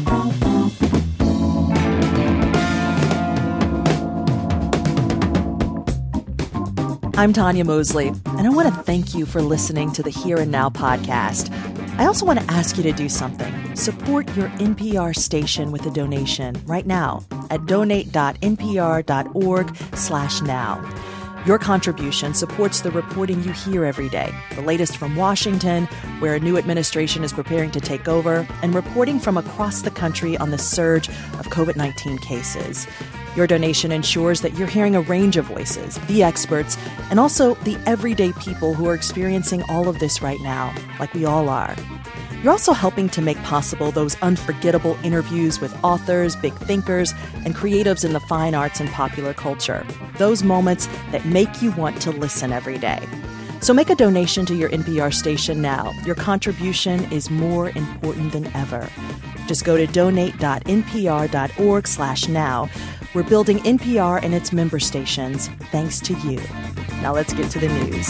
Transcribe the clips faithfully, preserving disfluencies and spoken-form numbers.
I'm Tanya Mosley, and I want to thank you for listening to the Here and Now podcast. I also want to ask you to do something. Support your N P R station with a donation right now at donate.npr.org slash now. Your contribution supports the reporting you hear every day, the latest from Washington, where a new administration is preparing to take over, and reporting from across the country on the surge of covid nineteen cases. Your donation ensures that you're hearing a range of voices, the experts, and also the everyday people who are experiencing all of this right now, like we all are. You're also helping to make possible those unforgettable interviews with authors, big thinkers, and creatives in the fine arts and popular culture. Those moments that make you want to listen every day. So make a donation to your N P R station now. Your contribution is more important than ever. Just go to donate.npr.org slash now. We're building N P R and its member stations thanks to you. Now let's get to the news.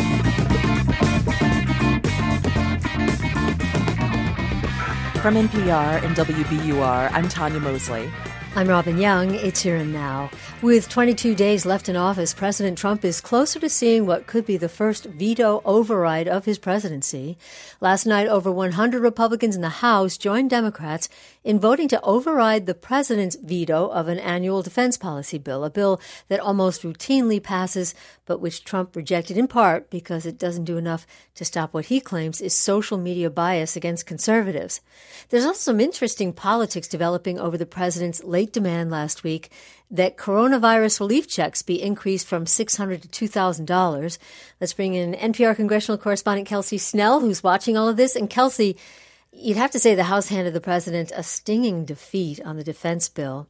From N P R and W B U R, I'm Tanya Mosley. I'm Robin Young. It's Here and Now. With twenty-two days left in office, President Trump is closer to seeing what could be the first veto override of his presidency. Last night, over one hundred Republicans in the House joined Democrats in voting to override the president's veto of an annual defense policy bill, a bill that almost routinely passes, but which Trump rejected in part because it doesn't do enough to stop what he claims is social media bias against conservatives. There's also some interesting politics developing over the president's late demand last week that coronavirus relief checks be increased from six hundred dollars to two thousand dollars. Let's bring in N P R congressional correspondent Kelsey Snell, who's watching all of this. And Kelsey, you'd have to say the House handed the president a stinging defeat on the defense bill.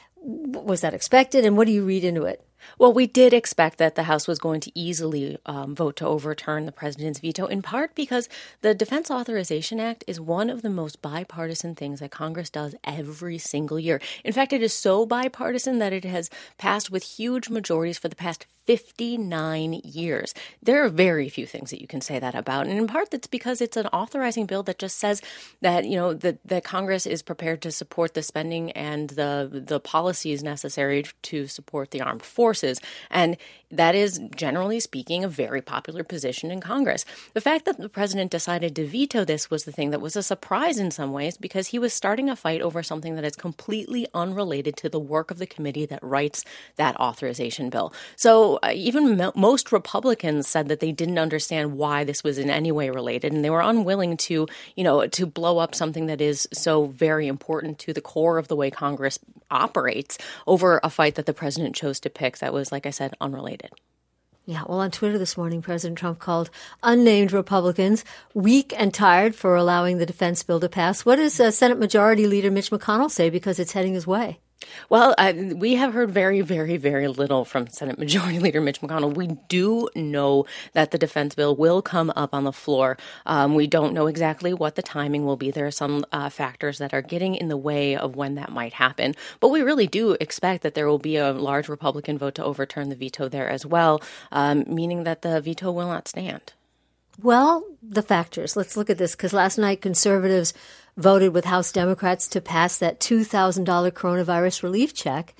Was that expected, and what do you read into it? Well, we did expect that the House was going to easily um, vote to overturn the president's veto, in part because the Defense Authorization Act is one of the most bipartisan things that Congress does every single year. In fact, it is so bipartisan that it has passed with huge majorities for the past fifty-nine years. There are very few things that you can say that about. And in part, that's because it's an authorizing bill that just says that, you know, that, that Congress is prepared to support the spending and the, the policies necessary to support the armed forces. And that is, generally speaking, a very popular position in Congress. The fact that the president decided to veto this was the thing that was a surprise in some ways, because he was starting a fight over something that is completely unrelated to the work of the committee that writes that authorization bill. So uh, even mo- most Republicans said that they didn't understand why this was in any way related, and they were unwilling to, you know, to blow up something that is so very important to the core of the way Congress operates over a fight that the president chose to pick that was, like I said, unrelated. Yeah, well, on Twitter this morning, President Trump called unnamed Republicans weak and tired for allowing the defense bill to pass. What does uh, Senate Majority Leader Mitch McConnell say, because it's heading his way? Well, uh, we have heard very, very, very little from Senate Majority Leader Mitch McConnell. We do know that the defense bill will come up on the floor. Um, we don't know exactly what the timing will be. There are some uh, factors that are getting in the way of when that might happen. But we really do expect that there will be a large Republican vote to overturn the veto there as well, um, meaning that the veto will not stand. Well, the factors. Let's look at this, because last night conservatives voted with House Democrats to pass that two thousand dollars coronavirus relief check.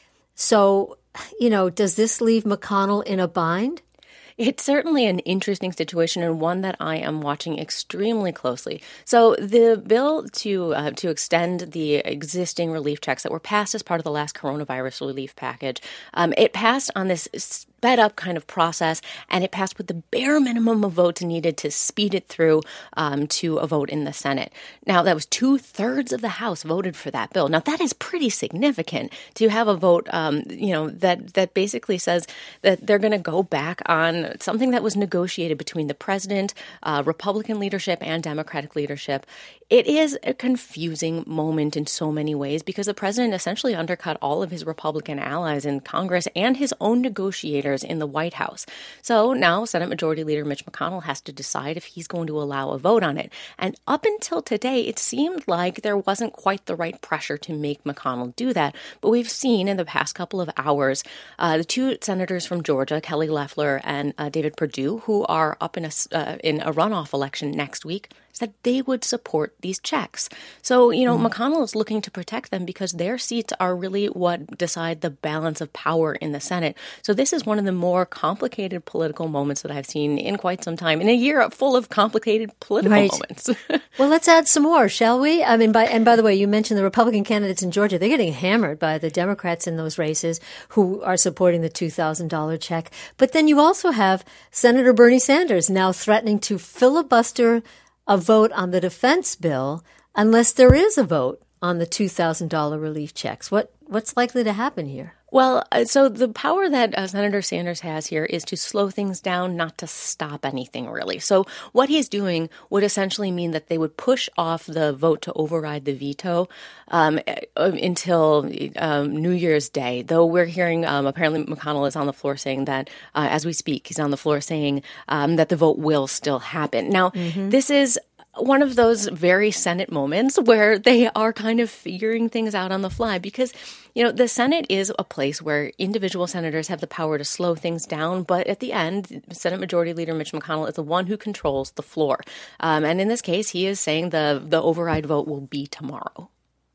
So, you know, does this leave McConnell in a bind? It's certainly an interesting situation, and one that I am watching extremely closely. So the bill to uh, to extend the existing relief checks that were passed as part of the last coronavirus relief package, um, it passed on this sped up kind of process, and it passed with the bare minimum of votes needed to speed it through um, to a vote in the Senate. Now, that was two thirds of the House voted for that bill. Now, that is pretty significant to have a vote, um, you know, that that basically says that they're going to go back on something that was negotiated between the president, uh, Republican leadership, and Democratic leadership. It is a confusing moment in so many ways, because the president essentially undercut all of his Republican allies in Congress and his own negotiators in the White House. So now Senate Majority Leader Mitch McConnell has to decide if he's going to allow a vote on it. And up until today, it seemed like there wasn't quite the right pressure to make McConnell do that. But we've seen in the past couple of hours, uh, the two senators from Georgia, Kelly Loeffler and uh, David Perdue, who are up in a, uh, in a runoff election next week, is that they would support these checks. So, you know, Mm. McConnell is looking to protect them because their seats are really what decide the balance of power in the Senate. So this is one of the more complicated political moments that I've seen in quite some time, in a year full of complicated political Right. moments. Well, let's add some more, shall we? I mean, by, and by the way, you mentioned the Republican candidates in Georgia. They're getting hammered by the Democrats in those races who are supporting the two thousand dollars check. But then you also have Senator Bernie Sanders now threatening to filibuster a vote on the defense bill unless there is a vote on the two thousand dollars relief checks. What What's likely to happen here? Well, uh, so the power that uh, Senator Sanders has here is to slow things down, not to stop anything, really. So what he's doing would essentially mean that they would push off the vote to override the veto um, until um, New Year's Day, though we're hearing um, apparently McConnell is on the floor saying that, uh, as we speak, he's on the floor saying um, that the vote will still happen. Now, mm-hmm. this is one of those very Senate moments where they are kind of figuring things out on the fly because, you know, the Senate is a place where individual senators have the power to slow things down. But at the end, Senate Majority Leader Mitch McConnell is the one who controls the floor. Um, and in this case, he is saying the, the override vote will be tomorrow.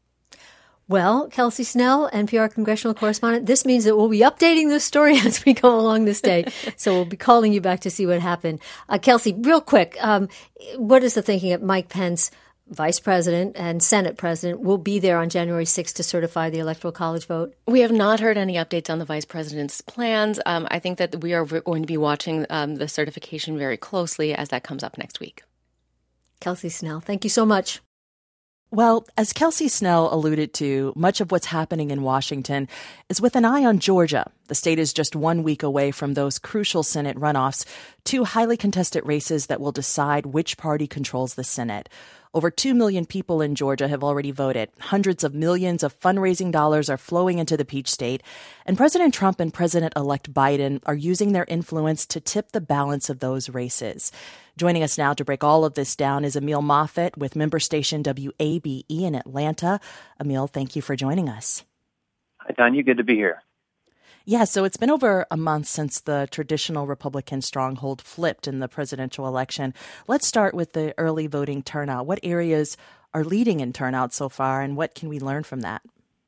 Well, Kelsey Snell, N P R congressional correspondent, this means that we'll be updating this story as we go along this day. So we'll be calling you back to see what happened. Uh, Kelsey, real quick, um, what is the thinking that Mike Pence, Vice President and Senate President, will be there on January sixth to certify the Electoral College vote? We have not heard any updates on the Vice President's plans. Um, I think that we are going to be watching um, the certification very closely as that comes up next week. Kelsey Snell, thank you so much. Well, as Kelsey Snell alluded to, much of what's happening in Washington is with an eye on Georgia. The state is just one week away from those crucial Senate runoffs, two highly contested races that will decide which party controls the Senate. Over two million people in Georgia have already voted. Hundreds of millions of fundraising dollars are flowing into the Peach State. And President Trump and President-elect Biden are using their influence to tip the balance of those races. Joining us now to break all of this down is Emil Moffitt with member station W A B E in Atlanta. Emil, thank you for joining us. Hi, Tanya. Good to be here. Yeah, so it's been over a month since the traditional Republican stronghold flipped in the presidential election. Let's start with the early voting turnout. What areas are leading in turnout so far, and what can we learn from that?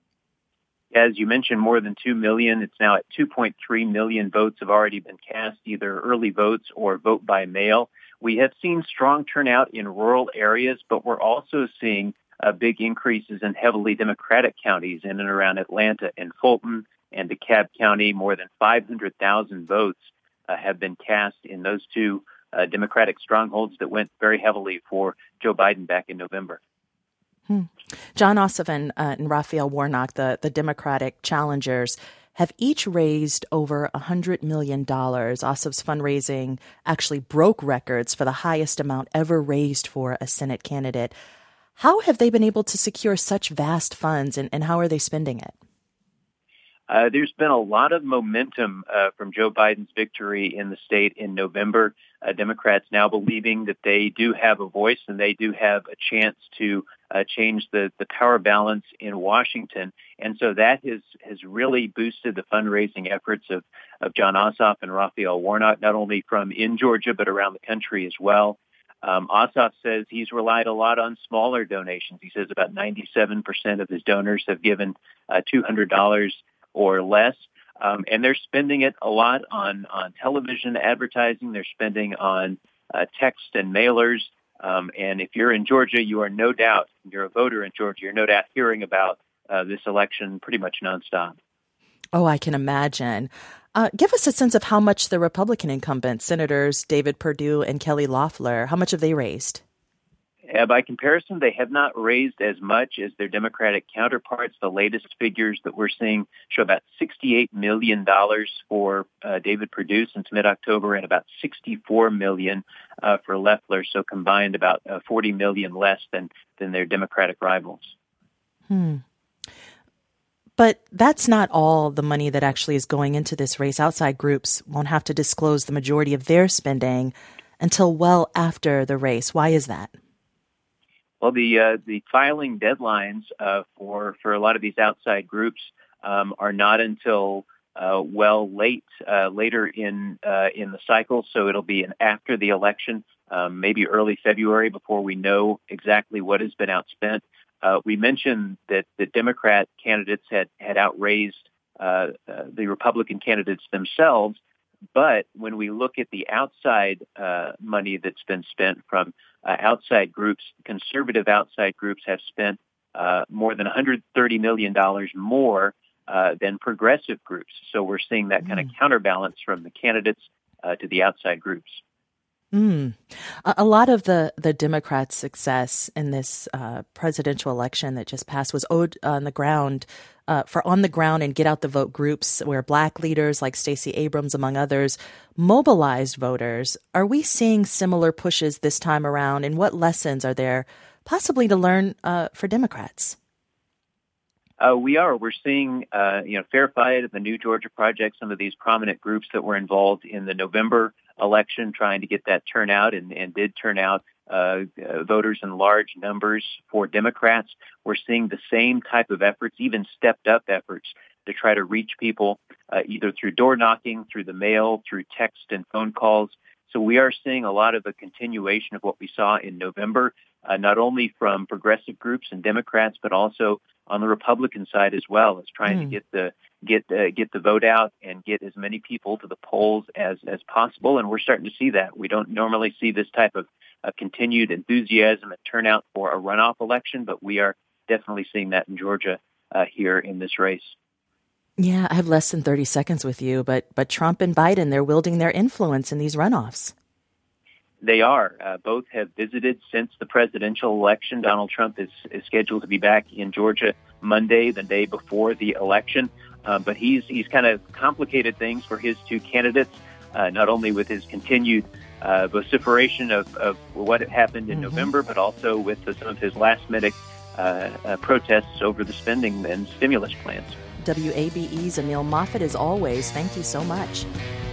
As you mentioned, more than two million. It's now at two point three million votes have already been cast, either early votes or vote by mail. We have seen strong turnout in rural areas, but we're also seeing uh, big increases in heavily Democratic counties in and around Atlanta and Fulton and DeKalb County. More than five hundred thousand votes uh, have been cast in those two uh, Democratic strongholds that went very heavily for Joe Biden back in November. Hmm. Jon Ossoff and, uh, and Raphael Warnock, the, the Democratic challengers, have each raised over one hundred million dollars. Ossoff's fundraising actually broke records for the highest amount ever raised for a Senate candidate. How have they been able to secure such vast funds, and, and how are they spending it? Uh, there's been a lot of momentum uh, from Joe Biden's victory in the state in November. Uh, Democrats now believing that they do have a voice and they do have a chance to uh, change the, the power balance in Washington. And so that has, has really boosted the fundraising efforts of, of Jon Ossoff and Raphael Warnock, not only from in Georgia, but around the country as well. Um, Ossoff says he's relied a lot on smaller donations. He says about ninety-seven percent of his donors have given uh, two hundred dollars or less. Um, and they're spending it a lot on, on television advertising. They're spending on uh, text and mailers. Um, and if you're in Georgia, you are no doubt, you're a voter in Georgia, you're no doubt hearing about uh, this election pretty much nonstop. Oh, I can imagine. Uh, give us a sense of how much the Republican incumbents, Senators David Perdue and Kelly Loeffler, how much have they raised? Uh, by comparison, they have not raised as much as their Democratic counterparts. The latest figures that we're seeing show about sixty-eight million dollars for uh, David Perdue since mid-October and about sixty-four million dollars uh, for Loeffler, so combined about uh, forty million dollars less than, than their Democratic rivals. Hmm. But that's not all the money that actually is going into this race. Outside groups won't have to disclose the majority of their spending until well after the race. Why is that? Well, the uh, the filing deadlines uh, for for a lot of these outside groups um, are not until uh, well late uh, later in uh, in the cycle. So it'll be an after the election um, maybe early February before we know exactly what has been outspent. Uh, we mentioned that the Democrat candidates had, had outraised uh, uh, the Republican candidates themselves. But when we look at the outside uh, money that's been spent from uh, outside groups, conservative outside groups have spent uh, more than one hundred thirty million dollars more uh, than progressive groups. So we're seeing that mm. kind of counterbalance from the candidates uh, to the outside groups. Mm. A lot of the, the Democrats' success in this uh, presidential election that just passed was owed on the ground uh, for on the ground and get out the vote groups where Black leaders like Stacey Abrams, among others, mobilized voters. Are we seeing similar pushes this time around? And what lessons are there possibly to learn uh, for Democrats? Uh, we are. We're seeing, uh, you know, Fair Fight, the New Georgia Project, some of these prominent groups that were involved in the November election trying to get that turnout and, and did turn out uh, uh, voters in large numbers for Democrats. We're seeing the same type of efforts, even stepped up efforts to try to reach people uh, either through door knocking, through the mail, through text and phone calls. So we are seeing a lot of a continuation of what we saw in November, uh, not only from progressive groups and Democrats, but also on the Republican side as well, as trying mm. to get the get uh, get the vote out and get as many people to the polls as as possible. And we're starting to see that. We don't normally see this type of uh, continued enthusiasm and turnout for a runoff election, but we are definitely seeing that in Georgia uh, here in this race. Yeah, I have less than thirty seconds with you, but but Trump and Biden, they're wielding their influence in these runoffs. They are. Uh, both have visited since the presidential election. Donald Trump is, is scheduled to be back in Georgia Monday, the day before the election. Uh, but he's he's kind of complicated things for his two candidates, uh, not only with his continued uh, vociferation of, of what happened in mm-hmm. November, but also with the, some of his last-minute uh, uh, protests over the spending and stimulus plans. W A B E's Emil Moffitt, as always, thank you so much.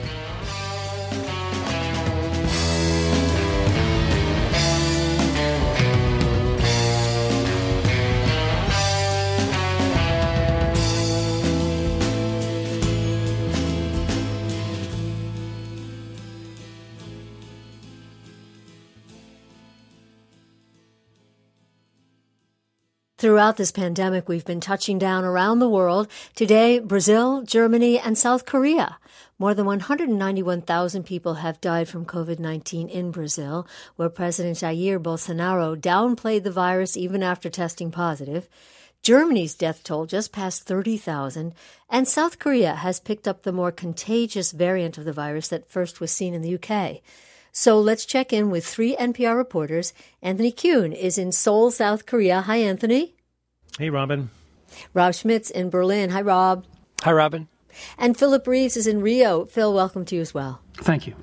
Throughout this pandemic, we've been touching down around the world. Today, Brazil, Germany, and South Korea. More than one hundred ninety-one thousand people have died from covid nineteen in Brazil, where President Jair Bolsonaro downplayed the virus even after testing positive. Germany's death toll just passed thirty thousand, and South Korea has picked up the more contagious variant of the virus that first was seen in the U K. So let's check in with three N P R reporters. Anthony Kuhn is in Seoul, South Korea. Hi, Anthony. Hey, Robin. Rob Schmitz in Berlin. Hi, Rob. Hi, Robin. And Philip Reeves is in Rio. Phil, welcome to you as well. Thank you.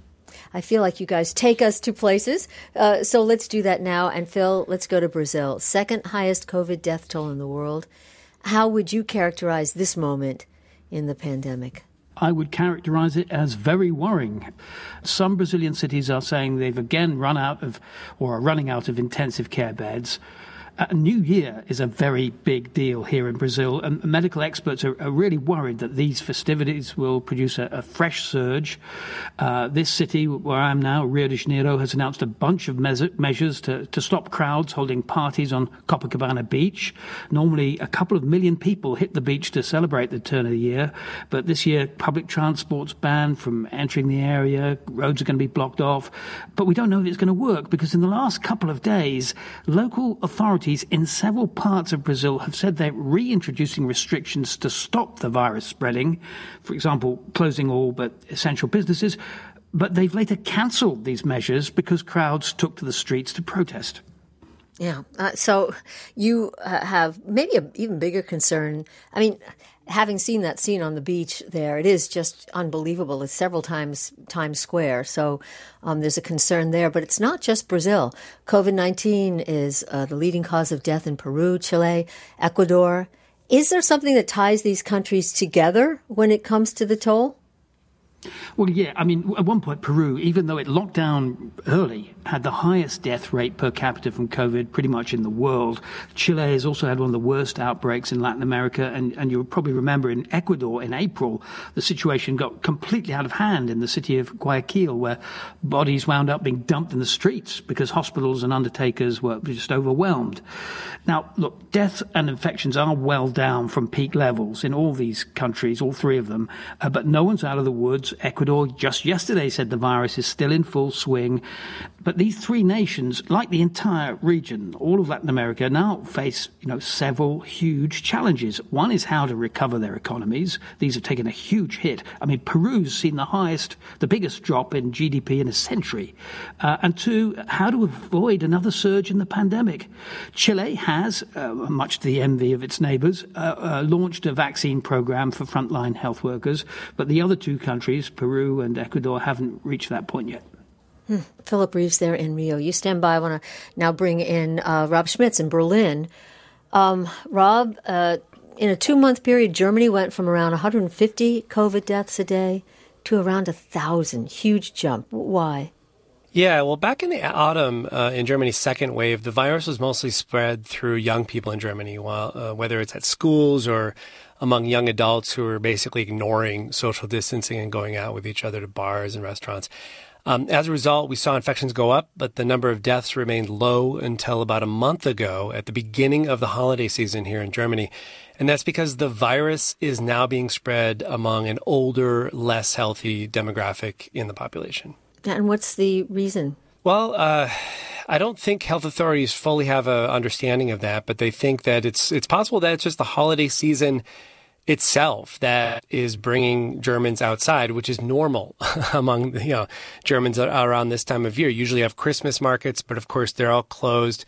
I feel like you guys take us to places. Uh, so let's do that now. And Phil, let's go to Brazil. Second highest COVID death toll in the world. How would you characterize this moment in the pandemic? I would characterize it as very worrying. Some Brazilian cities are saying they've again run out of, or are running out of intensive care beds. A New Year is a very big deal here in Brazil, and medical experts are, are really worried that these festivities will produce a, a fresh surge. Uh, this city where I am now, Rio de Janeiro, has announced a bunch of me- measures to, to stop crowds holding parties on Copacabana Beach. Normally, a couple of million people hit the beach to celebrate the turn of the year, but this year, public transport's banned from entering the area, roads are going to be blocked off, but we don't know if it's going to work, because in the last couple of days, local authorities in several parts of Brazil have said they're reintroducing restrictions to stop the virus spreading. For example, closing all but essential businesses. But they've later cancelled these measures because crowds took to the streets to protest. Yeah. Uh, so you uh, have maybe an even bigger concern. I mean, having seen that scene on the beach there, it is just unbelievable. It's several times Times Square. So um, there's a concern there. But it's not just Brazil. covid nineteen is uh, the leading cause of death in Peru, Chile, Ecuador. Is there something that ties these countries together when it comes to the toll? Well, yeah, I mean, at one point, Peru, even though it locked down early, had the highest death rate per capita from COVID pretty much in the world. Chile has also had one of the worst outbreaks in Latin America, and, and you'll probably remember in Ecuador in April, the situation got completely out of hand in the city of Guayaquil, where bodies wound up being dumped in the streets because hospitals and undertakers were just overwhelmed. Now, look, deaths and infections are well down from peak levels in all these countries, all three of them, uh, but no one's out of the woods. Ecuador just yesterday said the virus is still in full swing. But these three nations, like the entire region, all of Latin America, now face, you know, several huge challenges. One is how to recover their economies. These have taken a huge hit. I mean, Peru's seen the highest, the biggest drop in G D P in a century. Uh, and two, how to avoid another surge in the pandemic. Chile has, uh, much to the envy of its neighbors, uh, uh, launched a vaccine program for frontline health workers. But the other two countries, Peru and Ecuador, haven't reached that point yet. Hmm. Philip Reeves there in Rio. You stand by. I want to now bring in uh, Rob Schmitz in Berlin. Um, Rob, uh, in a two-month period, Germany went from around one hundred fifty COVID deaths a day to around one thousand. Huge jump. Why? Yeah, well, back in the autumn, uh, in Germany's second wave, the virus was mostly spread through young people in Germany, while, uh, whether it's at schools or among young adults who are basically ignoring social distancing and going out with each other to bars and restaurants. Um, as a result, we saw infections go up, but the number of deaths remained low until about a month ago at the beginning of the holiday season here in Germany. And that's because the virus is now being spread among an older, less healthy demographic in the population. And what's the reason? Well, uh, I don't think health authorities fully have an understanding of that, but they think that it's it's possible that it's just the holiday season itself that is bringing Germans outside, which is normal among, you know, Germans around this time of year. Usually have Christmas markets, but of course they're all closed.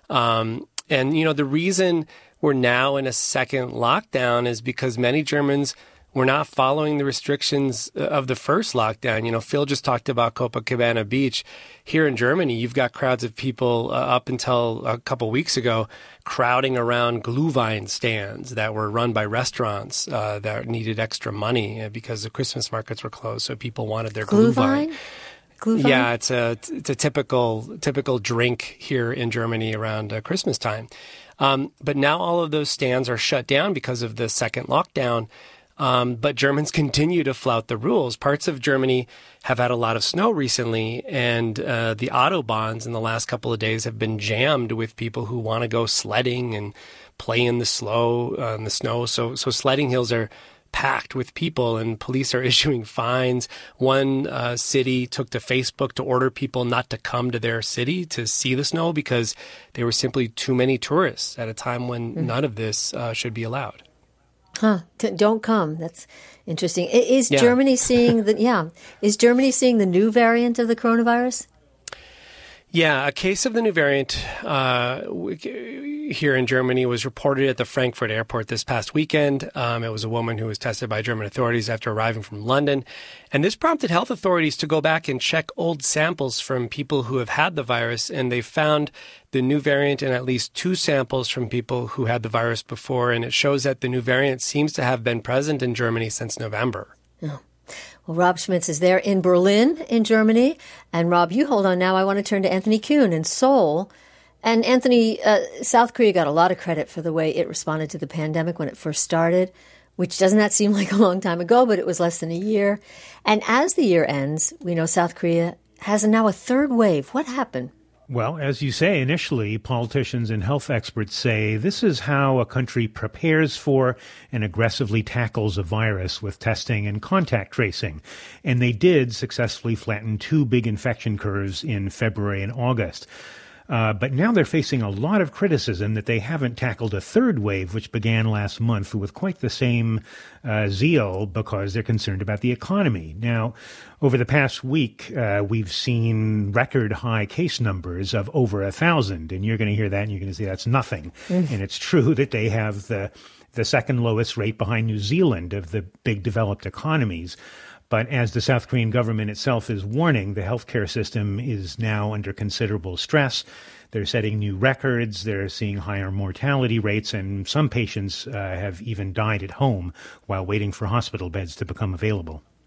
Um, and, you know, the reason we're now in a second lockdown is because many Germans were not following the restrictions of the first lockdown. You know, Phil just talked about Copacabana Beach. Here in Germany, you've got crowds of people uh, up until a couple weeks ago crowding around Glühwein stands that were run by restaurants uh, that needed extra money because the Christmas markets were closed. So people wanted their Glühwein. Glühwein? Yeah, it's a it's a typical typical drink here in Germany around uh, Christmas time. Um, but now all of those stands are shut down because of the second lockdown. Um, but Germans continue to flout the rules. Parts of Germany have had a lot of snow recently, and uh, the Autobahns in the last couple of days have been jammed with people who want to go sledding and play in the slow uh, in the snow. So, so sledding hills are packed with people, and police are issuing fines. One uh, city took to Facebook to order people not to come to their city to see the snow because there were simply too many tourists at a time when mm. none of this uh, should be allowed. Huh. T- don't come. That's interesting. Is yeah. Germany seeing the, yeah, is Germany seeing the new variant of the coronavirus? Yeah, a case of the new variant uh, here in Germany was reported at the Frankfurt airport this past weekend. Um, it was a woman who was tested by German authorities after arriving from London. And this prompted health authorities to go back and check old samples from people who have had the virus. And they found the new variant in at least two samples from people who had the virus before. And it shows that the new variant seems to have been present in Germany since November. Oh. Well, Rob Schmitz is there in Berlin, in Germany. And Rob, you hold on now. I want to turn to Anthony Kuhn in Seoul. And Anthony, uh, South Korea got a lot of credit for the way it responded to the pandemic when it first started, which doesn't that seem like a long time ago, but it was less than a year. And as the year ends, we know South Korea has now a third wave. What happened? Well, as you say, initially, politicians and health experts say this is how a country prepares for and aggressively tackles a virus with testing and contact tracing. And they did successfully flatten two big infection curves in February and August. Uh, but now they're facing a lot of criticism that they haven't tackled a third wave, which began last month with quite the same uh, zeal because they're concerned about the economy. Now, over the past week, uh, we've seen record high case numbers of over a thousand. And you're going to hear that and you're going to say that's nothing. Mm. And it's true that they have the, the second lowest rate behind New Zealand of the big developed economies. But as the South Korean government itself is warning, the healthcare system is now under considerable stress. They're setting new records. They're seeing higher mortality rates, and some patients uh, have even died at home while waiting for hospital beds to become available.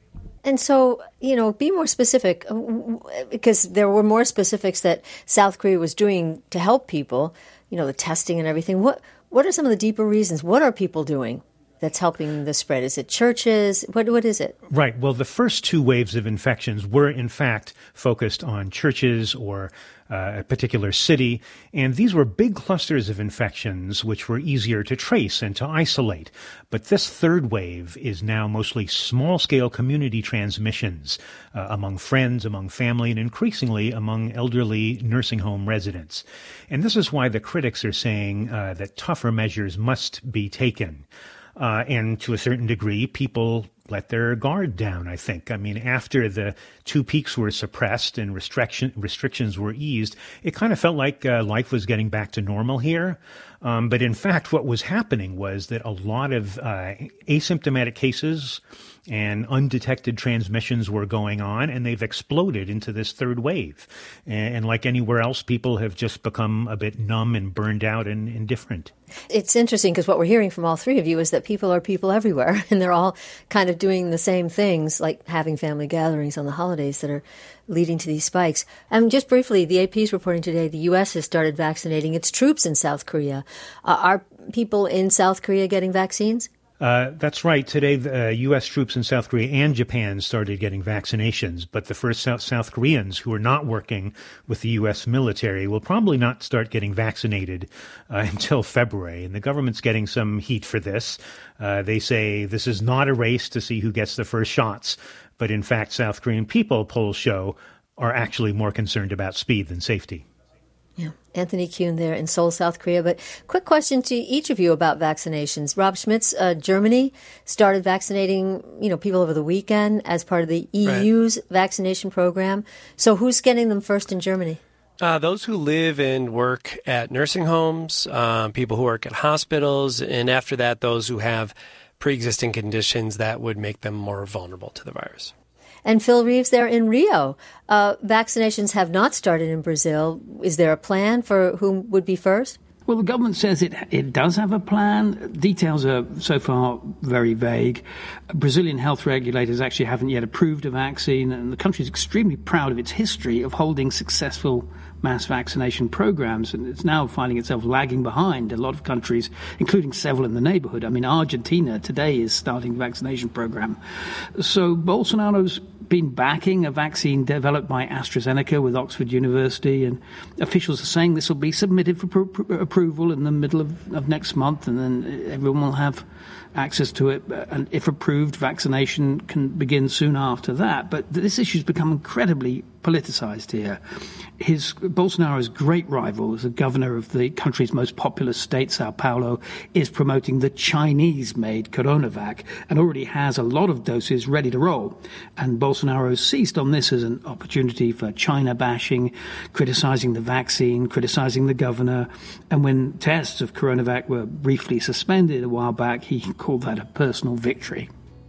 And so, you know, be more specific, because there were more specifics that South Korea was doing to help people, you know, the testing and everything. What what are some of the deeper reasons? What are people doing that's helping the spread? Is it churches? What What is it? Right. Well, the first two waves of infections were, in fact, focused on churches or uh, a particular city. And these were big clusters of infections which were easier to trace and to isolate. But this third wave is now mostly small-scale community transmissions uh, among friends, among family, and increasingly among elderly nursing home residents. And this is why the critics are saying uh, that tougher measures must be taken. Uh, and to a certain degree, people let their guard down, I think. I mean, after the two peaks were suppressed and restriction, restrictions were eased, it kind of felt like uh, life was getting back to normal here. Um, but in fact, what was happening was that a lot of uh, asymptomatic cases and undetected transmissions were going on, and they've exploded into this third wave. And, and like anywhere else, people have just become a bit numb and burned out and indifferent. It's interesting because what we're hearing from all three of you is that people are people everywhere, and they're all kind of doing the same things, like having family gatherings on the holidays that are leading to these spikes. And just briefly, the A P is reporting today the U S has started vaccinating its troops in South Korea. Uh, are people in South Korea getting vaccines? Uh, that's right. Today, the uh, U S troops in South Korea and Japan started getting vaccinations, but the first South, South Koreans who are not working with the U S military will probably not start getting vaccinated uh, until February. And the government's getting some heat for this. Uh, they say this is not a race to see who gets the first shots. But in fact, South Korean people, polls show, are actually more concerned about speed than safety. Yeah, Anthony Kuhn there in Seoul, South Korea. But quick question to each of you about vaccinations. Rob Schmitz, uh, Germany started vaccinating, you know, people over the weekend as part of the E U's right. vaccination program. So who's getting them first in Germany? Uh, those who live and work at nursing homes, um, people who work at hospitals, and after that, those who have pre-existing conditions that would make them more vulnerable to the virus. And Phil Reeves there in Rio. Uh, vaccinations have not started in Brazil. Is there a plan for whom would be first? Well, the government says it it does have a plan. Details are so far very vague. Brazilian health regulators actually haven't yet approved a vaccine, and the country is extremely proud of its history of holding successful mass vaccination programs, and it's now finding itself lagging behind a lot of countries, including several in the neighborhood. I mean, Argentina today is starting a vaccination program. So Bolsonaro's been backing a vaccine developed by AstraZeneca with Oxford University, and officials are saying this will be submitted for pr- pr- approval in the middle of, of next month, and then everyone will have access to it, and if approved, vaccination can begin soon after that. But this issue's become incredibly politicized here. His Bolsonaro's great rival, the governor of the country's most populous state, Sao Paulo, is promoting the Chinese-made CoronaVac and already has a lot of doses ready to roll. And Bolsonaro seized on this as an opportunity for China bashing, criticizing the vaccine, criticizing the governor. And when tests of CoronaVac were briefly suspended a while back, he called that a personal victory.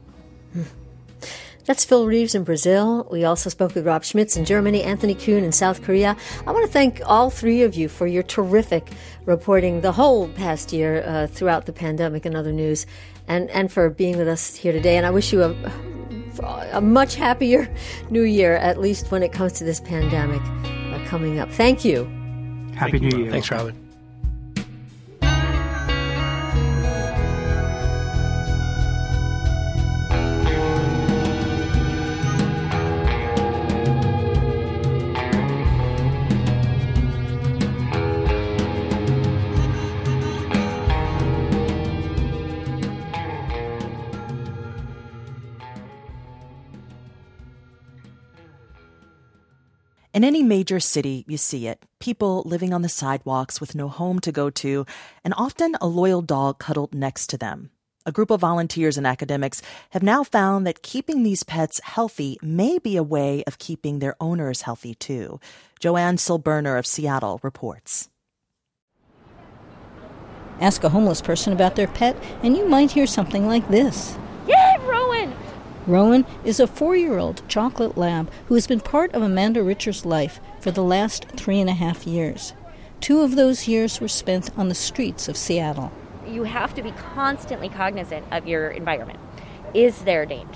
That's Phil Reeves in Brazil. We also spoke with Rob Schmitz in Germany, Anthony Kuhn in South Korea. I want to thank all three of you for your terrific reporting the whole past year uh, throughout the pandemic and other news, and, and for being with us here today. And I wish you a, a much happier new year, at least when it comes to this pandemic uh, coming up. Thank you. Happy Thank New you. Year. Thanks, Robin. In any major city, you see it. People living on the sidewalks with no home to go to, and often a loyal dog cuddled next to them. A group of volunteers and academics have now found that keeping these pets healthy may be a way of keeping their owners healthy, too. Joanne Silberner of Seattle reports. Ask a homeless person about their pet, and you might hear something like this. Yay, Rowan! Rowan is a four-year-old chocolate lab who has been part of Amanda Richer's life for the last three and a half years. Two of those years were spent on the streets of Seattle. You have to be constantly cognizant of your environment. Is there danger?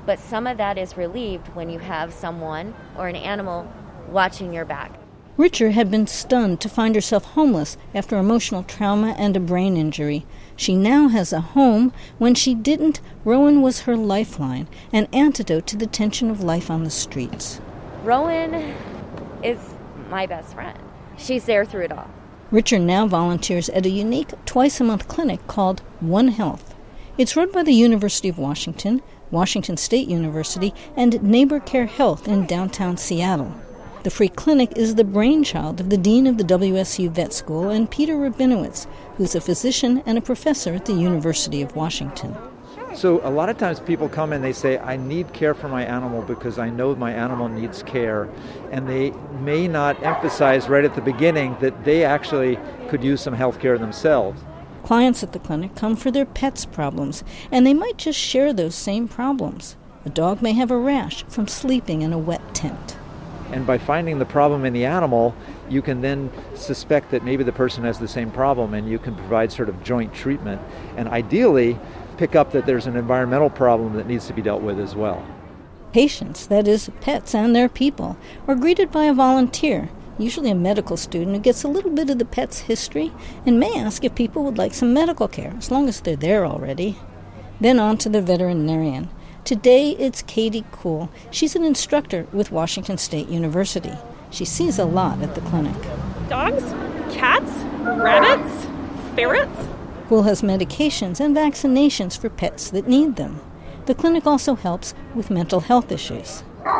but some of that is relieved when you have someone or an animal watching your back. Richer had been stunned to find herself homeless after emotional trauma and a brain injury. She now has a home. When she didn't, Rowan was her lifeline, an antidote to the tension of life on the streets. Rowan is my best friend. She's there through it all. Richer now volunteers at a unique twice-a-month clinic called One Health. It's run by the University of Washington, Washington State University, and NeighborCare Health in downtown Seattle. The free clinic is the brainchild of the dean of the W S U Vet School and Peter Rabinowitz, who's a physician and a professor at the University of Washington. So a lot of times people come and they say, I need care for my animal because I know my animal needs care. And they may not emphasize right at the beginning that they actually could use some health care themselves. Clients at the clinic come for their pets' problems, and they might just share those same problems. A dog may have a rash from sleeping in a wet tent. And by finding the problem in the animal, you can then suspect that maybe the person has the same problem, and you can provide sort of joint treatment. And ideally, pick up that there's an environmental problem that needs to be dealt with as well. Patients, that is, pets and their people, are greeted by a volunteer, usually a medical student who gets a little bit of the pet's history and may ask if people would like some medical care, as long as they're there already. Then on to the veterinarian. Today, it's Katie Kuhl. She's an instructor with Washington State University. She sees a lot at the clinic. Dogs, cats, rabbits, ferrets. Kuhl has medications and vaccinations for pets that need them. The clinic also helps with mental health issues.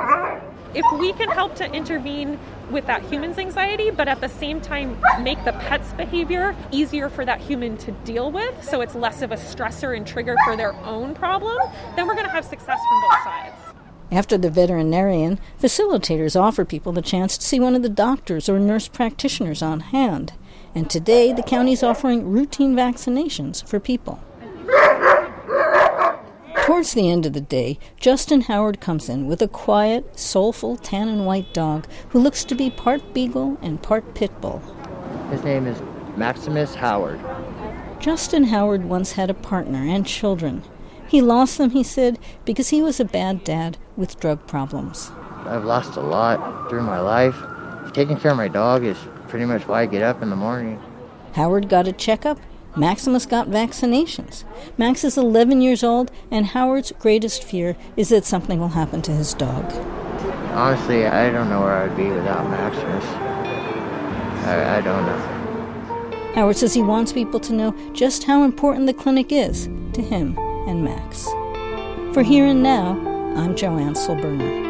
If we can help to intervene with that human's anxiety, but at the same time make the pet's behavior easier for that human to deal with, so it's less of a stressor and trigger for their own problem, then we're going to have success from both sides. After the veterinarian, facilitators offer people the chance to see one of the doctors or nurse practitioners on hand. And today, the county's offering routine vaccinations for people. Towards the end of the day, Justin Howard comes in with a quiet, soulful tan and white dog who looks to be part beagle and part pit bull. His name is Maximus Howard. Justin Howard once had a partner and children. He lost them, he said, because he was a bad dad with drug problems. I've lost a lot through my life. Taking care of my dog is pretty much why I get up in the morning. Howard got a checkup. Maximus got vaccinations. Max is eleven years old, and Howard's greatest fear is that something will happen to his dog. Honestly, I don't know where I'd be without Maximus. I, I don't know. Howard says he wants people to know just how important the clinic is to him and Max. For Here and Now, I'm Joanne Silberner.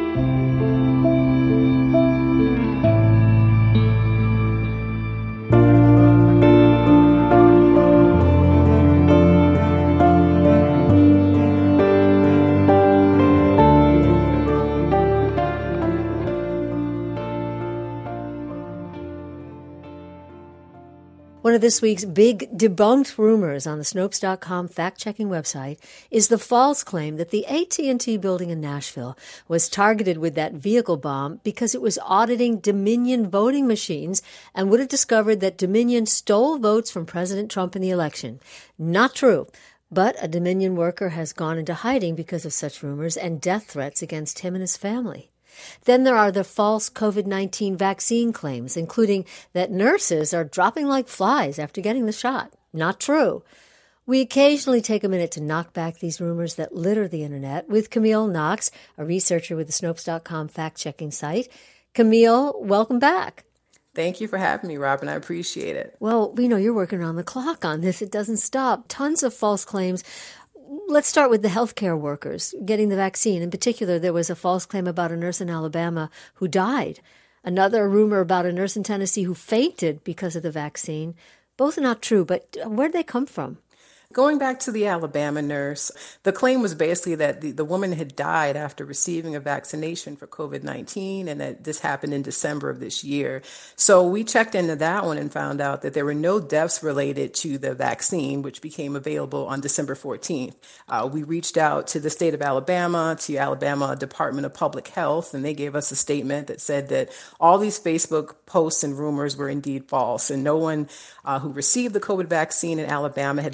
One of this week's big debunked rumors on the Snopes dot com fact-checking website is the false claim that the A T and T building in Nashville was targeted with that vehicle bomb because it was auditing Dominion voting machines and would have discovered that Dominion stole votes from President Trump in the election. Not true. But a Dominion worker has gone into hiding because of such rumors and death threats against him and his family. Then there are the false COVID nineteen vaccine claims, including that nurses are dropping like flies after getting the shot. Not true. We occasionally take a minute to knock back these rumors that litter the internet with Camille Knox, a researcher with the Snopes dot com fact-checking site. Camille, welcome back. Thank you for having me, Robin. I appreciate it. Well, we know you're working around the clock on this. It doesn't stop. Tons of false claims. Let's start with the healthcare workers getting the vaccine. In particular, there was a false claim about a nurse in Alabama who died. Another rumor about a nurse in Tennessee who fainted because of the vaccine. Both are not true, but where'd they come from? Going back to the Alabama nurse, the claim was basically that the, the woman had died after receiving a vaccination for COVID nineteen, and that this happened in December of this year. So we checked into that one and found out that there were no deaths related to the vaccine, which became available on December fourteenth. Uh, we reached out to the state of Alabama, to Alabama Department of Public Health, and they gave us a statement that said that all these Facebook posts and rumors were indeed false, and no one uh, who received the COVID vaccine in Alabama had passed away.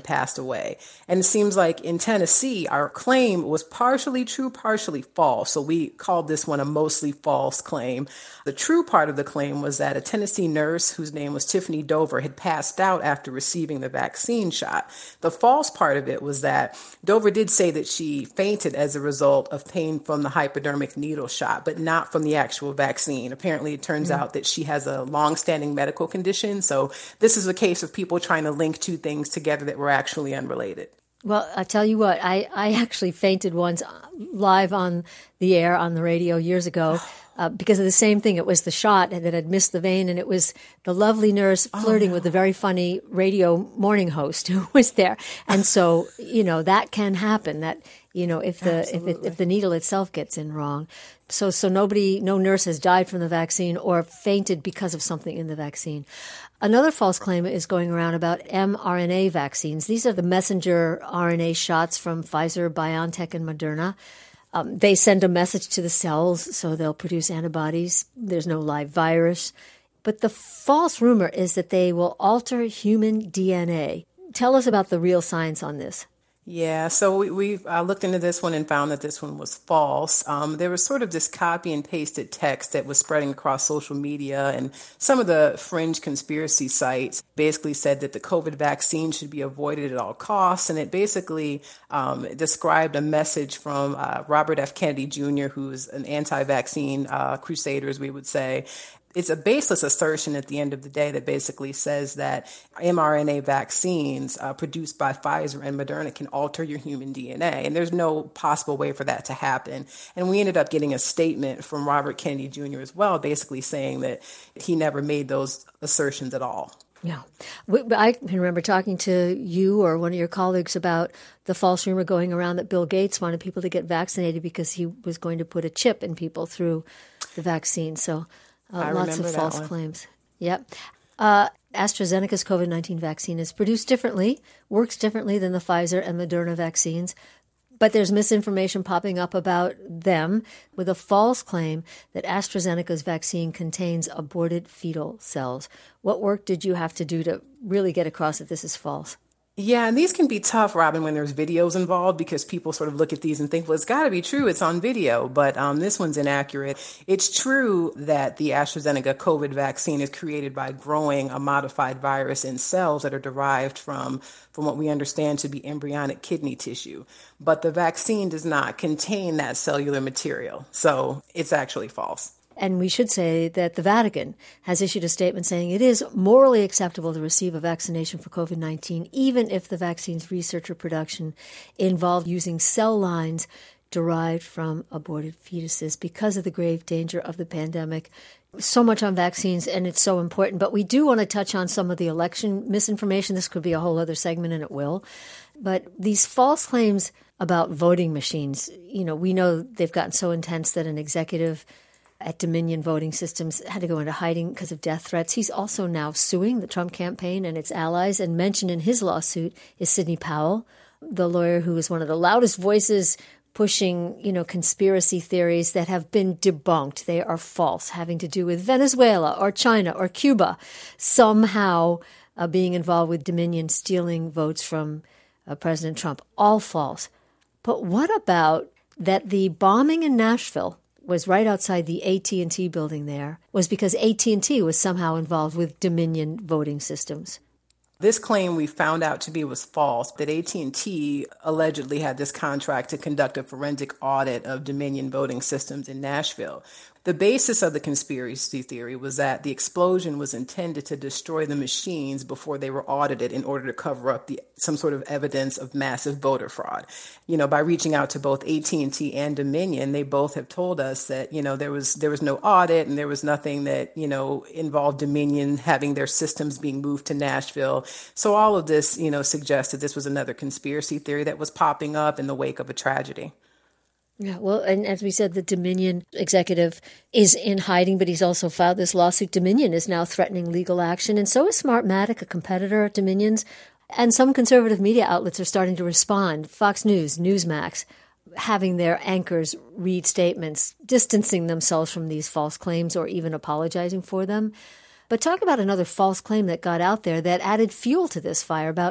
away. And it seems like in Tennessee, our claim was partially true, partially false. So we called this one a mostly false claim. The true part of the claim was that a Tennessee nurse whose name was Tiffany Dover had passed out after receiving the vaccine shot. The false part of it was that Dover did say that she fainted as a result of pain from the hypodermic needle shot, but not from the actual vaccine. Apparently, it turns mm-hmm. out that she has a long-standing medical condition. So this is a case of people trying to link two things together that were actually unrelated. Well, I tell you what, I, I actually fainted once live on the air on the radio years ago uh, because of the same thing. It was the shot that had missed the vein, and it was the lovely nurse flirting oh, no. with the very funny radio morning host who was there. And so, you know, that can happen. That, you know, if the if, it, if the needle itself gets in wrong. So so nobody, no nurse has died from the vaccine or fainted because of something in the vaccine. Another false claim is going around about mRNA vaccines. These are the messenger R N A shots from Pfizer, BioNTech, and Moderna. Um, they send a message to the cells, so they'll produce antibodies. There's no live virus. But the false rumor is that they will alter human D N A. Tell us about the real science on this. Yeah, so we, we uh, looked into this one and found that this one was false. Um, there was sort of this copy and pasted text that was spreading across social media, and some of the fringe conspiracy sites basically said that the COVID vaccine should be avoided at all costs, and it basically um, described a message from uh, Robert F. Kennedy Junior, who's an anti-vaccine uh, crusader, as we would say. It's a baseless assertion at the end of the day that basically says that mRNA vaccines uh, produced by Pfizer and Moderna can alter your human D N A. And there's no possible way for that to happen. And we ended up getting a statement from Robert Kennedy Junior as well, basically saying that he never made those assertions at all. Yeah. I can remember talking to you or one of your colleagues about the false rumor going around that Bill Gates wanted people to get vaccinated because he was going to put a chip in people through the vaccine. So Uh, lots of false claims. Yep. Uh, AstraZeneca's COVID nineteen vaccine is produced differently, works differently than the Pfizer and Moderna vaccines, but there's misinformation popping up about them with a false claim that AstraZeneca's vaccine contains aborted fetal cells. What work did you have to do to really get across that this is false? Yeah, and these can be tough, Robin, when there's videos involved because people sort of look at these and think, well, it's got to be true. It's on video. But um, this one's inaccurate. It's true that the AstraZeneca COVID vaccine is created by growing a modified virus in cells that are derived from, from what we understand to be embryonic kidney tissue. But the vaccine does not contain that cellular material. So it's actually false. And we should say that the Vatican has issued a statement saying it is morally acceptable to receive a vaccination for COVID nineteen, even if the vaccine's research or production involved using cell lines derived from aborted fetuses because of the grave danger of the pandemic. So much on vaccines, and it's so important. But we do want to touch on some of the election misinformation. This could be a whole other segment, and it will. But these false claims about voting machines, you know, we know they've gotten so intense that an executive at Dominion Voting Systems had to go into hiding because of death threats. He's also now suing the Trump campaign and its allies, and mentioned in his lawsuit is Sidney Powell, the lawyer who is one of the loudest voices pushing, you know, conspiracy theories that have been debunked. They are false, having to do with Venezuela or China or Cuba somehow uh, being involved with Dominion stealing votes from uh, President Trump. All false. But what about that the bombing in Nashville was right outside the A T and T building there, was because A T and T was somehow involved with Dominion voting systems? This claim we found out to be was false, that A T and T allegedly had this contract to conduct a forensic audit of Dominion voting systems in Nashville. The basis of the conspiracy theory was that the explosion was intended to destroy the machines before they were audited in order to cover up the some sort of evidence of massive voter fraud. You know, by reaching out to both A T and T and Dominion, they both have told us that, you know, there was there was no audit and there was nothing that, you know, involved Dominion having their systems being moved to Nashville. So all of this, you know, suggests that this was another conspiracy theory that was popping up in the wake of a tragedy. Yeah, well, and as we said, the Dominion executive is in hiding, but he's also filed this lawsuit. Dominion is now threatening legal action, and so is Smartmatic, a competitor at Dominion's. And some conservative media outlets are starting to respond. Fox News, Newsmax, having their anchors read statements, distancing themselves from these false claims or even apologizing for them. But talk about another false claim that got out there that added fuel to this fire about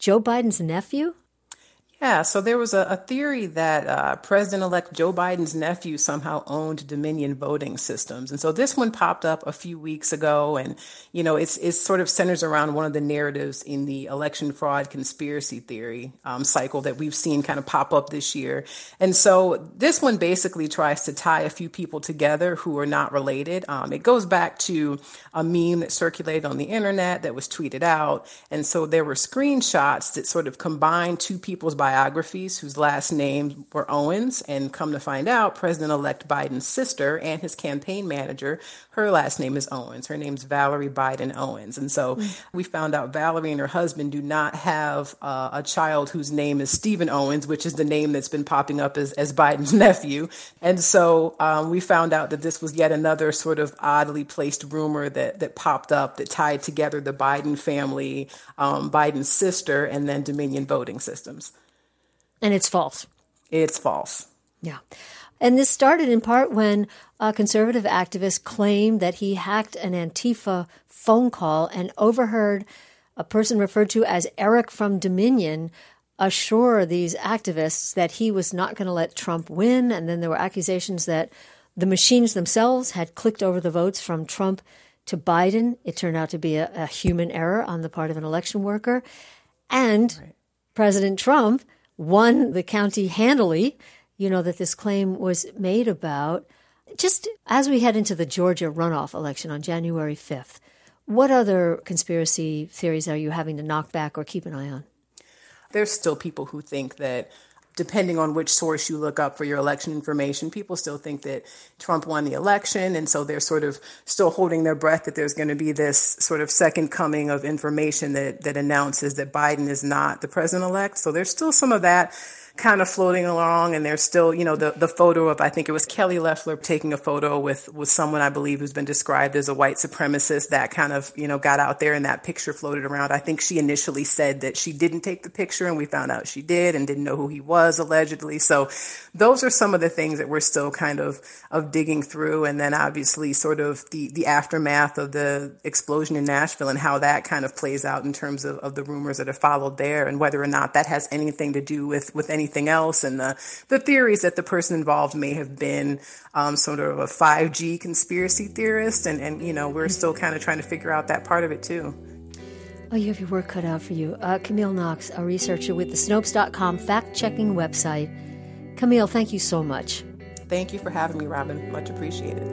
Joe Biden's nephew? Yeah, so there was a, a theory that uh, President-elect Joe Biden's nephew somehow owned Dominion Voting Systems. And so this one popped up a few weeks ago. And, you know, it's, it's sort of centers around one of the narratives in the election fraud conspiracy theory um, cycle that we've seen kind of pop up this year. And so this one basically tries to tie a few people together who are not related. Um, it goes back to a meme that circulated on the internet that was tweeted out. And so there were screenshots that sort of combined two people's biographies biographies whose last names were Owens, and come to find out, President-elect Biden's sister and his campaign manager, her last name is Owens. Her name's Valerie Biden Owens. And so mm. we found out Valerie and her husband do not have uh, a child whose name is Stephen Owens, which is the name that's been popping up as, as Biden's nephew. And so um, we found out that this was yet another sort of oddly placed rumor that, that popped up that tied together the Biden family, um, Biden's sister, and then Dominion Voting Systems. And it's false. It's false. Yeah. And this started in part when a conservative activist claimed that he hacked an Antifa phone call and overheard a person referred to as Eric from Dominion assure these activists that he was not going to let Trump win. And then there were accusations that the machines themselves had clicked over the votes from Trump to Biden. It turned out to be a, a human error on the part of an election worker. And right. President Trump won the county handily, you know, that this claim was made about. Just as we head into the Georgia runoff election on January fifth, what other conspiracy theories are you having to knock back or keep an eye on? There's still people who think that, depending on which source you look up for your election information, people still think that Trump won the election. And so they're sort of still holding their breath that there's going to be this sort of second coming of information that, that announces that Biden is not the president-elect. So there's still some of that kind of floating along. And there's still, you know, the, the photo of, I think it was Kelly Loeffler taking a photo with, with someone I believe who's been described as a white supremacist. That kind of, you know, got out there and that picture floated around. I think she initially said that she didn't take the picture and we found out she did and didn't know who he was allegedly. So those are some of the things that we're still kind of, of digging through. And then obviously sort of the, the aftermath of the explosion in Nashville and how that kind of plays out in terms of, of the rumors that have followed there and whether or not that has anything to do with, with any anything else, and the, the theories that the person involved may have been um, sort of a five G conspiracy theorist, and, and you know, we're still kind of trying to figure out that part of it too. Oh, you have your work cut out for you. Uh, Camille Knox, a researcher with the Snopes dot com fact-checking website. Camille, thank you so much. Thank you for having me, Robin. Much appreciated.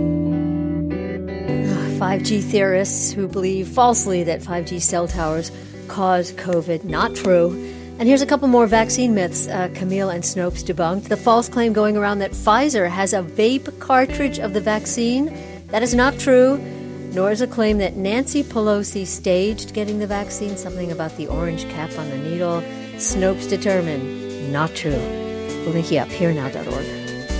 five G theorists who believe falsely that five G cell towers cause COVID. Not true. And here's a couple more vaccine myths uh, Camille and Snopes debunked. The false claim going around that Pfizer has a vape cartridge of the vaccine. That is not true. Nor is a claim that Nancy Pelosi staged getting the vaccine, something about the orange cap on the needle. Snopes determined, not true. We'll link you up, here now dot org.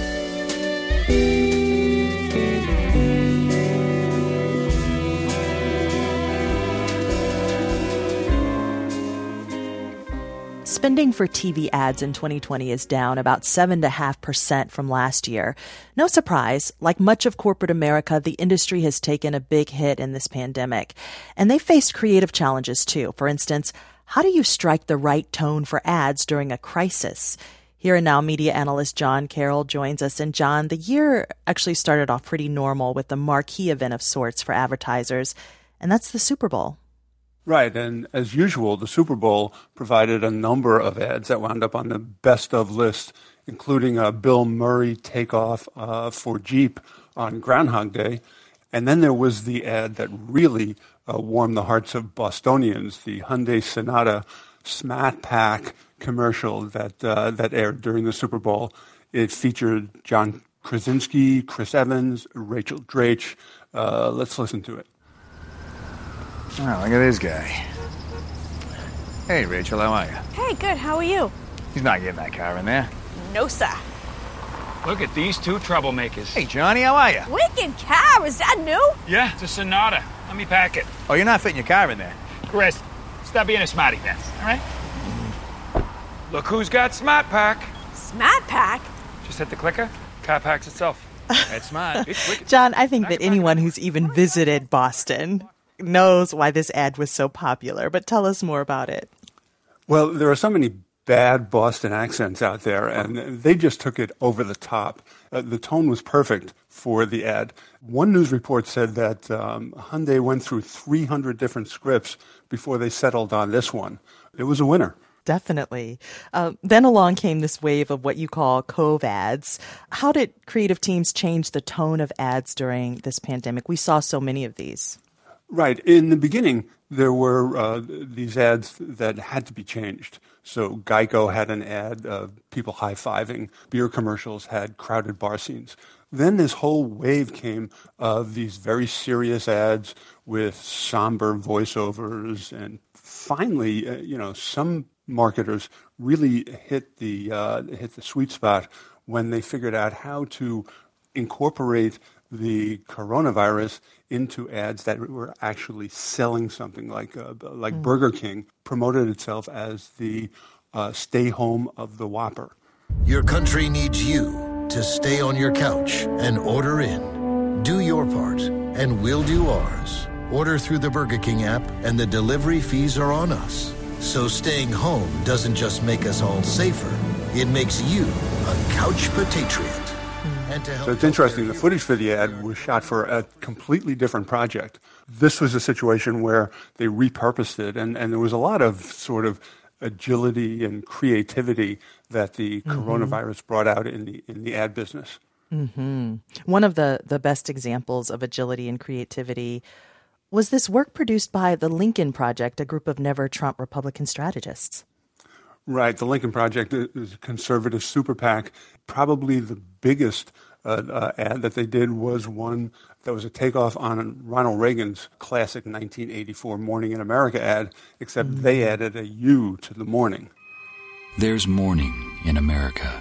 Spending for T V ads in twenty twenty is down about seven point five percent from last year. No surprise, like much of corporate America, the industry has taken a big hit in this pandemic. And they faced creative challenges too. For instance, how do you strike the right tone for ads during a crisis? Here and Now media analyst John Carroll joins us. And John, the year actually started off pretty normal with a marquee event of sorts for advertisers, and that's the Super Bowl. Right, and as usual, the Super Bowl provided a number of ads that wound up on the best of list, including a Bill Murray takeoff uh, for Jeep on Groundhog Day. And then there was the ad that really uh, warmed the hearts of Bostonians, the Hyundai Sonata Smat Pack commercial that uh, that aired during the Super Bowl. It featured John Krasinski, Chris Evans, Rachel Dratch. Uh, let's listen to it. Oh, look at this guy. Hey, Rachel, how are you? Hey, good. How are you? He's not getting that car in there. No, sir. Look at these two troublemakers. Hey, Johnny, how are you? Wicked car. Is that new? Yeah, it's a Sonata. Let me pack it. Oh, you're not fitting your car in there. Chris, stop being a smarty pants, all right? Look who's got Smart Pack. Smart Pack? Just hit the clicker. Car packs itself. That's smart. It's wicked. John, I think that anyone who's even visited Boston knows why this ad was so popular, but tell us more about it. Well, there are so many bad Boston accents out there, and they just took it over the top. Uh, the tone was perfect for the ad. One news report said that um, Hyundai went through three hundred different scripts before they settled on this one. It was a winner. Definitely. Uh, then along came this wave of what you call Cove ads. How did creative teams change the tone of ads during this pandemic? We saw so many of these. Right. In the beginning, there were uh, these ads that had to be changed. So Geico had an ad of people high-fiving. Beer commercials had crowded bar scenes. Then this whole wave came of these very serious ads with somber voiceovers. And finally, uh, you know, some marketers really hit the uh, hit the sweet spot when they figured out how to incorporate the coronavirus into ads that were actually selling something. Like uh, like mm. Burger King promoted itself as the uh, stay home of the Whopper. Your country needs you to stay on your couch and order in. Do your part, and we'll do ours. Order through the Burger King app, and the delivery fees are on us. So staying home doesn't just make us all safer, it makes you a couch patriot. So it's interesting, the footage for the ad was shot for a completely different project. This was a situation where they repurposed it, and, and there was a lot of sort of agility and creativity that the mm-hmm. coronavirus brought out in the in the ad business. Mm-hmm. One of the, the best examples of agility and creativity was this work produced by the Lincoln Project, a group of Never Trump Republican strategists. Right. The Lincoln Project is a conservative super PAC. Probably the biggest uh, uh, ad that they did was one that was a takeoff on Ronald Reagan's classic nineteen eighty-four Morning in America ad, except mm-hmm. they added a U to the morning. There's morning in America.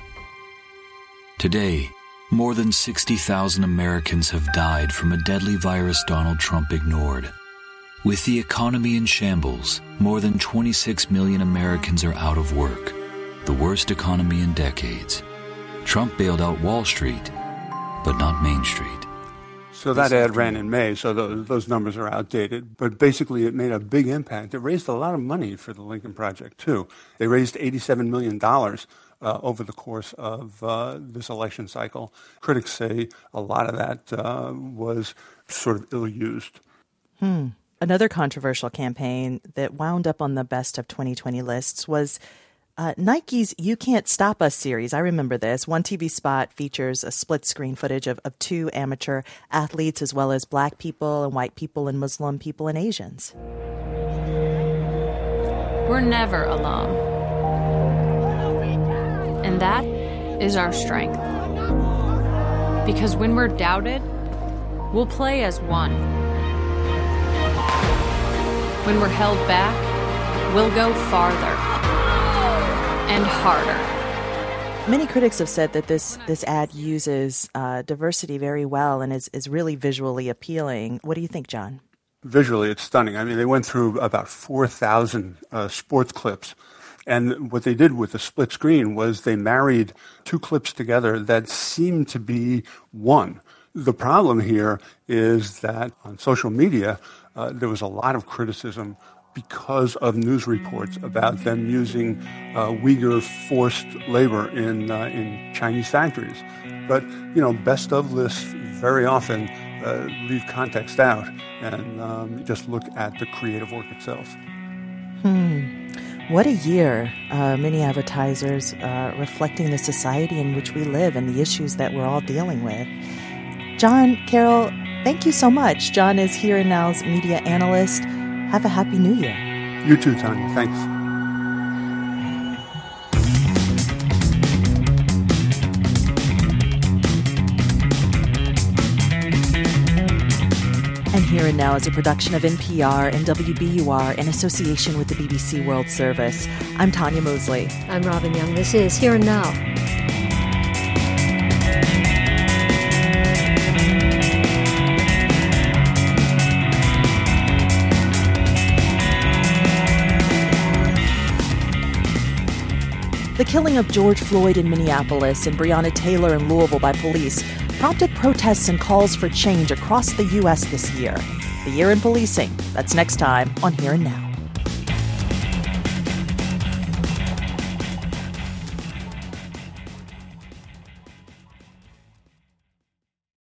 Today, more than sixty thousand Americans have died from a deadly virus Donald Trump ignored. With the economy in shambles, more than twenty-six million Americans are out of work, the worst economy in decades. Trump bailed out Wall Street, but not Main Street. So that ad ran in May, so those, those numbers are outdated. But basically it made a big impact. It raised a lot of money for the Lincoln Project, too. They raised eighty-seven million dollars uh, over the course of uh, this election cycle. Critics say a lot of that uh, was sort of ill-used. Hmm. Another controversial campaign that wound up on the best of twenty twenty lists was uh, Nike's You Can't Stop Us series. I remember this. One T V spot features a split screen footage of, of two amateur athletes, as well as black people and white people and Muslim people and Asians. We're never alone. And that is our strength. Because when we're doubted, we'll play as one. When we're held back, we'll go farther and harder. Many critics have said that this this ad uses uh, diversity very well and is, is really visually appealing. What do you think, John? Visually, it's stunning. I mean, they went through about four thousand uh, sports clips. And what they did with the split screen was they married two clips together that seemed to be one. The problem here is that on social media, Uh, there was a lot of criticism because of news reports about them using uh, Uyghur forced labor in uh, in Chinese factories. But, you know, best of lists very often uh, leave context out and um, just look at the creative work itself. Hmm. What a year. Uh, many advertisers uh, reflecting the society in which we live and the issues that we're all dealing with. John, Carol, thank you so much. John is Here and Now's media analyst. Have a happy new year. You too, Tanya. Thanks. And Here and Now is a production of N P R and W B U R in association with the B B C World Service. I'm Tanya Mosley. I'm Robin Young. This is Here and Now. The killing of George Floyd in Minneapolis and Breonna Taylor in Louisville by police prompted protests and calls for change across the U S this year. The Year in Policing. That's next time on Here and Now.